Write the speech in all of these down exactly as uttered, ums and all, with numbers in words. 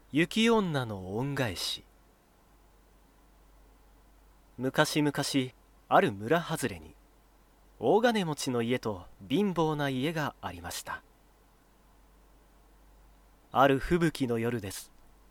雪女の恩返し。昔々ある村外れに大金持ちの家と貧乏な家がありました。ある吹雪の夜です。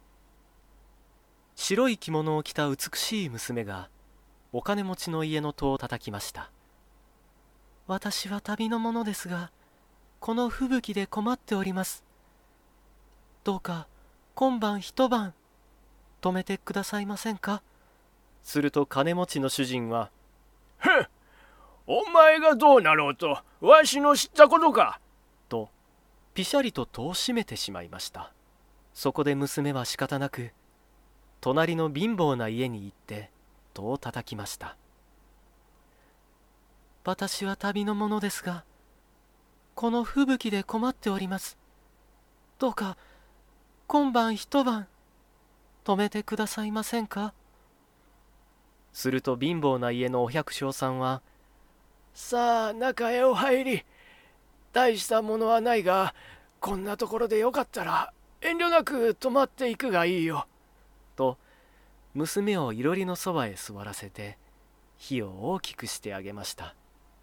白い着物を着た美しい娘がお金持ちの家の戸を叩きました。私は旅の者ですが、この吹雪で困っております。どうか今晩一晩泊めてくださいませんか。すると金持ちの主人は、 ふん、お前がどうなろうとわしの知ったことか、 とぴしゃりと戸を閉めてしまいました。そこで娘は仕方なく隣の貧乏な家に行って戸を叩きました。私は旅の者ですが、この吹雪で困っております。どうか今晩一晩泊めてくださいませんか。すると貧乏な家のお百姓さんは、 さあ中へお入り。大したものはないが、こんなところでよかったら遠慮なく泊まっていくがいいよ、 と娘をいろりのそばへ座らせて火を大きくしてあげました。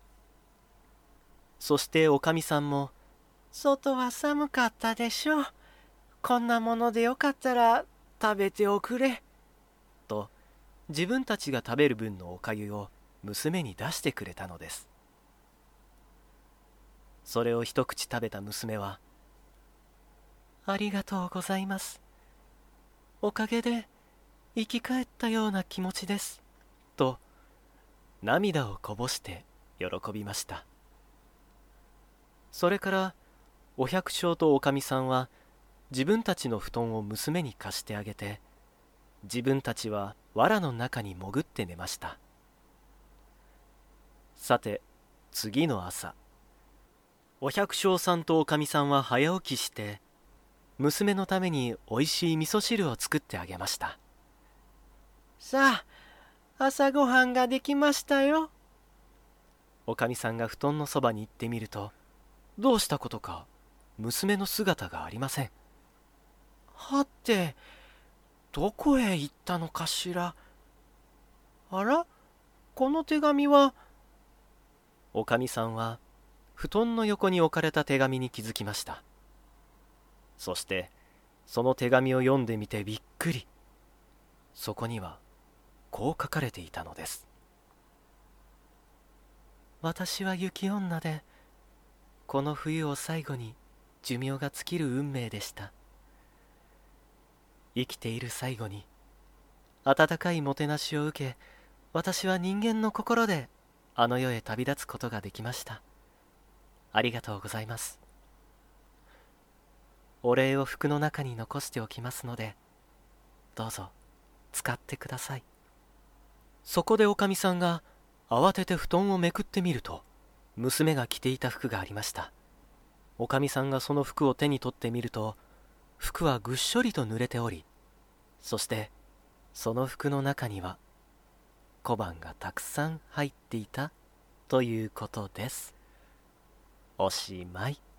そしておかみさんも、 外は寒かったでしょう。こんなものでよかったら食べておくれ、 と自分たちが食べる分のおかゆを娘に出してくれたのです。それを一口食べた娘は、 ありがとうございます。おかげで生き返ったような気持ちです、 と涙をこぼして喜びました。それからお百姓とおかみさんは自分たちの布団を娘に貸してあげて、自分たちは藁の中に潜って寝ました。さて次の朝、お百姓さんとおかみさんは早起きして娘のためにおいしい味噌汁を作ってあげました。 さあ朝ごはんができましたよ。 おかみさんが布団のそばに行ってみると、どうしたことか娘の姿がありません。 はて、どこへ行ったのかしら。あら、この手紙は。 おかみさんは布団の横に置かれた手紙に気づきました。そしてその手紙を読んでみてびっくり。そこにはこう書かれていたのです。 私は雪女で、この冬を最後に寿命が尽きる運命でした。生きている最後に温かいもてなしを受け、私は人間の心であの世へ旅立つことができました。ありがとうございます。お礼を服の中に残しておきますので、どうぞ使ってください。 そこでおかみさんが慌てて布団をめくってみると、娘が着ていた服がありました。おかみさんがその服を手に取ってみると、服はぐっしょりと濡れており、そしてその服の中には小判がたくさん入っていたということです。おしまい。